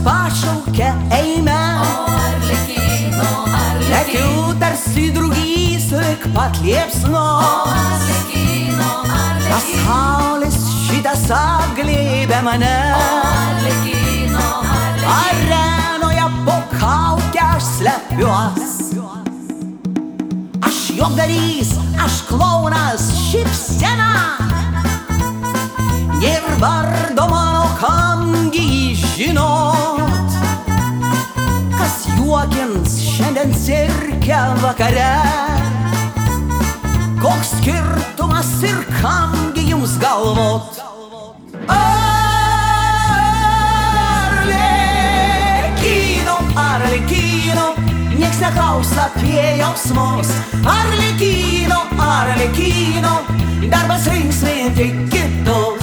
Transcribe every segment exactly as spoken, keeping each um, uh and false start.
pašaukia eime. O Arlekino, Arlekino, Lekiu tarsi drugys lik pat liepsnos. o Arlekino, Arlekino, Pasaulis šitas aglėbė mane. Arlekino, Arlekino, Arenoje po kaukę aš slepiuos. Aš juokdarys, aš klounas, šypsena. Ir vardo mano kamgi jį žinot. Kas juokins šiandien cirke vakare. Koks skirtumas ir kamgi jums galvot. Arlekino, Arlekino, nieks neklaus apie jausmus. Arlekino, Arlekino, darbas linksminti kitus.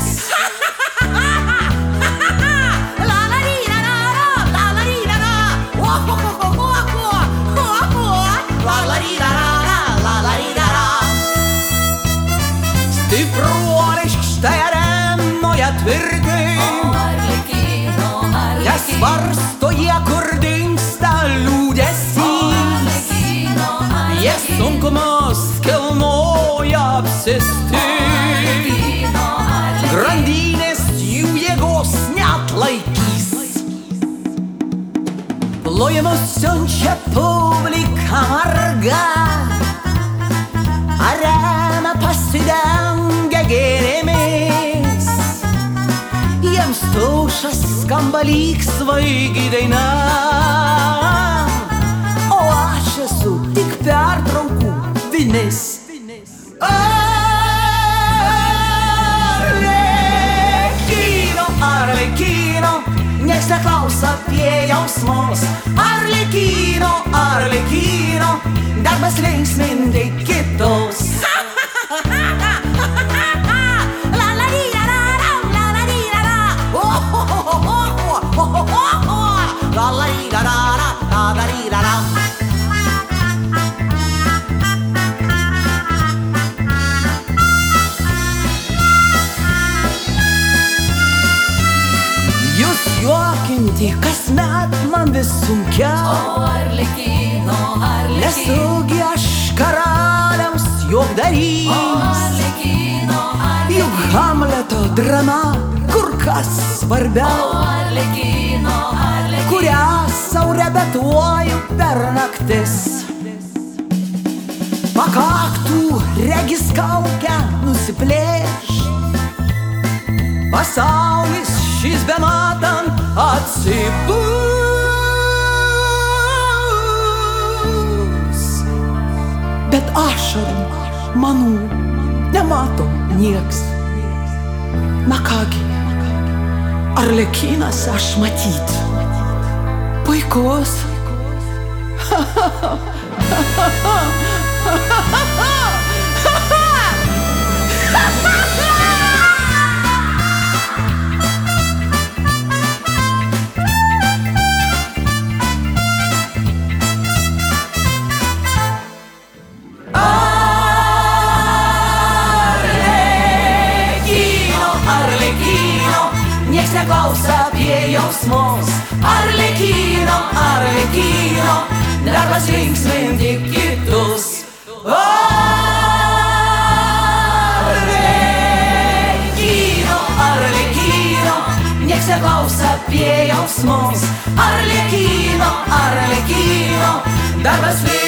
Stipruoliai štai arenoje tvirtai. Arlekino, Arlekino, Nesvarsto jie, kur dingsta liūdesys. Arlekino, Jie sunkumus kilnoja apsisti. Arlekino, Arlekino, Grandinės jų jėgos neatlaikys. Plojimus siunčia publika marga. Arena pasidengia gėlėmis. Jiems taušas skamba lyg svaigi daina. O aš esu tik pertraukų vinis. Arlekino, Arlekino, nieks neklaus apie jausmus. Arlekino, Arlekino, darbas linksminti kitus. Jūs juokinti kasmet man vis sunkiau. o Arlekino, Arlekino, Nesugi aš karaliaus juokdarys. o Arlekino, Arlekino, Juk Hamleto drama kur kas svarbiau, o Arlekino, Arlekino, kurią sau repetuoju per naktis. Pakaktų regis kaukę nusiplėš. Pasaulis šis bematant atsibus. Bet ašarų manų nemato nieks. Na kągi, Arlekinas aš matyt puikus. Nieks neklausa apie jausmus. Arlekino, Arlekino, darbas linksminti kitus. Arlekino, Arlekino, nieks neklausa apie jausmus. Arlekino, Arlekino, darbas linksminti kitus.